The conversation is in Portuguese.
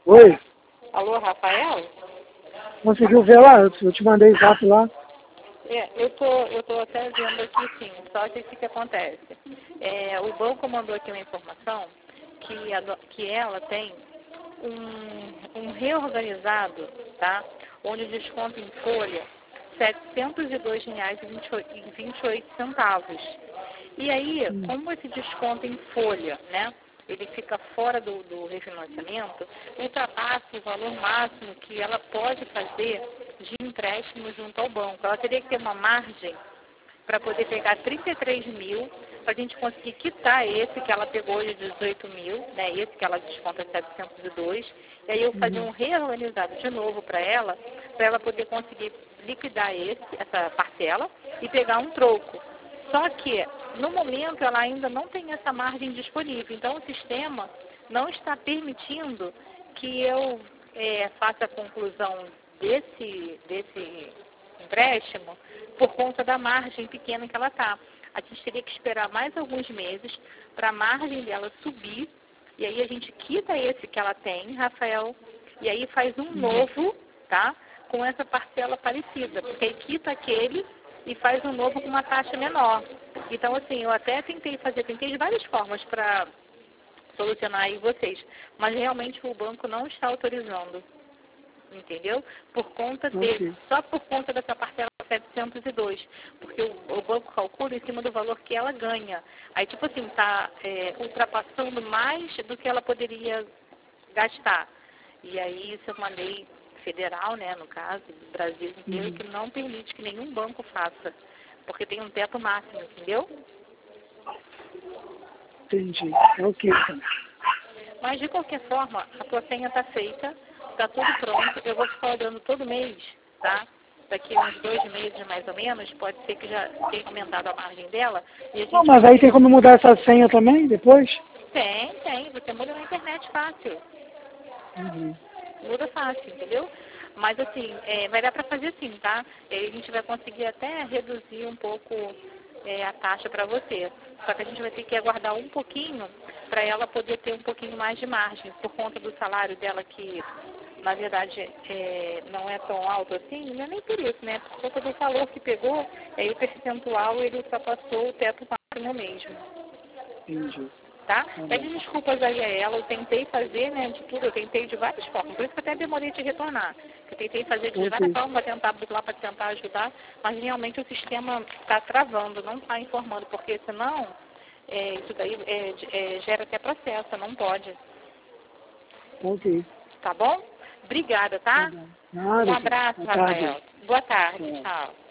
Oi? Alô, Rafael? Conseguiu ver lá? Eu te mandei zap lá. Eu tô até vendo aqui sim, só que o que acontece? O banco mandou aqui uma informação que ela tem um reorganizado, tá? Onde o desconto em folha R$ 702,28. E aí, como esse desconto em folha, né? Ele fica fora do refinanciamento, ultrapassa o valor máximo que ela pode fazer de empréstimo junto ao banco. Ela teria que ter uma margem para poder pegar 33 mil, para a gente conseguir quitar esse que ela pegou de 18 mil, né? Esse que ela desconta de 702, e aí eu fazer um reorganizado de novo para ela poder conseguir liquidar essa parcela e pegar um troco. Só que, no momento, ela ainda não tem essa margem disponível. Então, o sistema não está permitindo que eu faça a conclusão desse empréstimo por conta da margem pequena que ela está. A gente teria que esperar mais alguns meses para a margem dela subir, e aí a gente quita esse que ela tem, Rafael, e aí faz um novo, tá? Com essa parcela parecida, porque aí quita aquele e faz um novo com uma taxa menor. Então, assim, eu até tentei de várias formas para solucionar aí vocês, mas realmente o banco não está autorizando, entendeu? Por conta só por conta dessa parcela 702, porque o banco calcula em cima do valor que ela ganha. Aí, tipo assim, está ultrapassando mais do que ela poderia gastar. E aí isso é uma lei federal, né, no caso, do Brasil inteiro, que não permite que nenhum banco faça, porque tem um teto máximo, entendeu? Entendi. Ok. Mas, de qualquer forma, a tua senha está feita, está tudo pronto, eu vou ficar olhando todo mês, tá? Daqui uns 2 meses, mais ou menos, pode ser que já tenha aumentado a margem dela. E a gente Mas aí tem como mudar essa senha também, depois? Tem. Você muda na internet fácil. Muda fácil, entendeu? Mas assim, vai dar para fazer assim, tá? E aí a gente vai conseguir até reduzir um pouco a taxa para você. Só que a gente vai ter que aguardar um pouquinho para ela poder ter um pouquinho mais de margem, por conta do salário dela que, na verdade, não é tão alto assim, não é nem por isso, né? Por conta do valor que pegou, aí o percentual ele ultrapassou o teto máximo mesmo. Entendi. Tá? Pede desculpas aí a ela, eu tentei fazer, né, de tudo, eu tentei de várias formas, por isso que até demorei de retornar. Eu tentei fazer de várias formas, tentar burlar para tentar ajudar, mas realmente o sistema está travando, não está informando, porque senão isso daí gera até processo, não pode. Ok. Tá bom? Obrigada, tá? Nada, Um abraço, boa tarde. Rafael. Boa tarde, tchau.